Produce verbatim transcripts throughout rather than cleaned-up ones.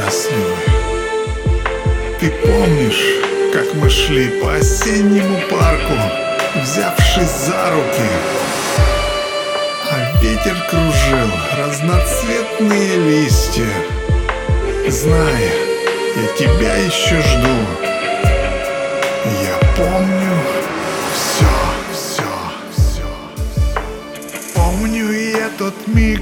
счастливы. Ты помнишь, как мы шли по осеннему парку, взявшись за руки, а ветер кружил разноцветные листья? Знай, я тебя еще жду. Я помню все, все, все. Помню я тот миг,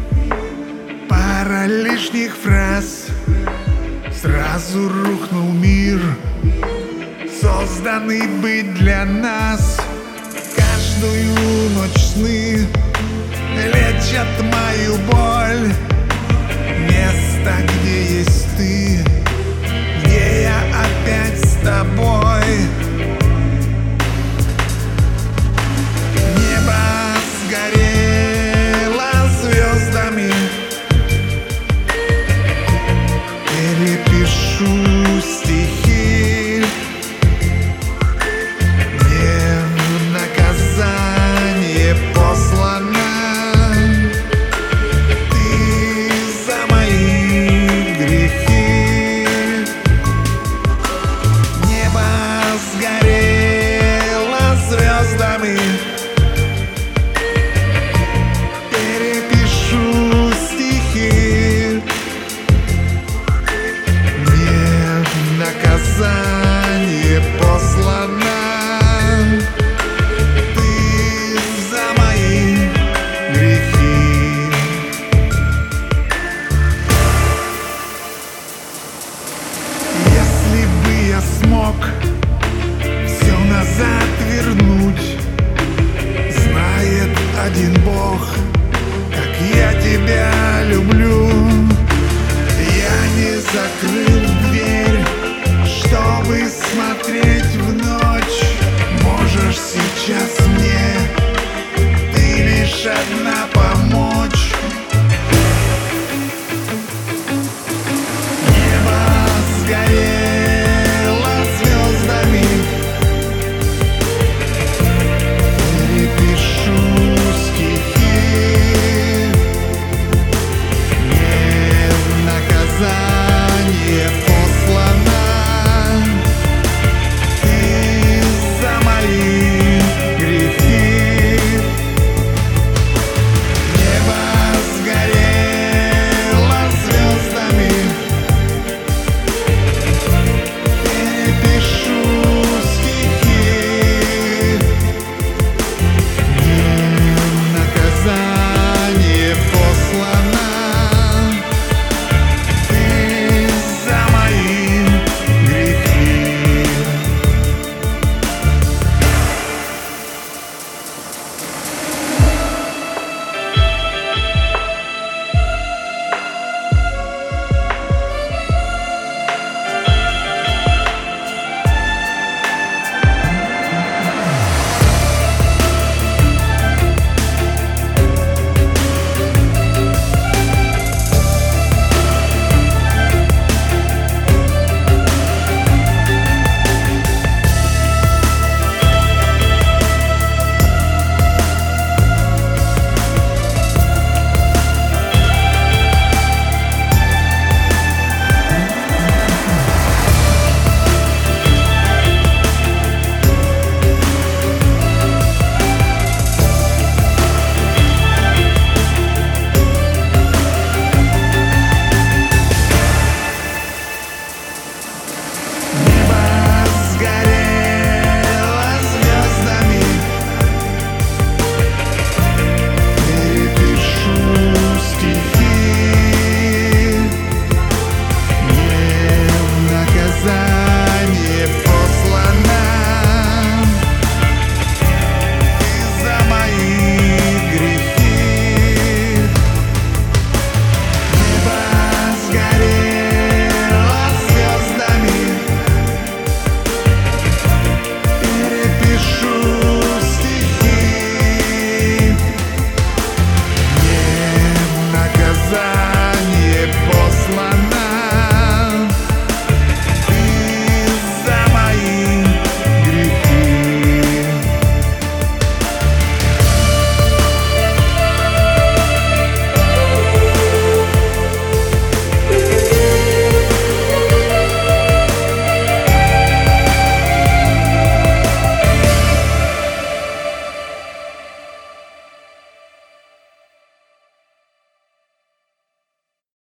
пара лишних фраз, сразу рухнул мир, созданный быть для нас. Каждую ночь сны лечат мою боль. Место, где есть ты, где я опять с тобой. Небо сгорело звездами, перепишу стихи. Мне в наказание послано ты за мои грехи. Небо сгорело звездами, перепишу стихи. Мне в наказание послано ты за мои грехи. Если бы я смог все назад вернуть, знает один Бог, как я тебя люблю. Я не закрыл дверь, чтобы смотреть в ночь. Можешь сейчас мне, ты лишь одна.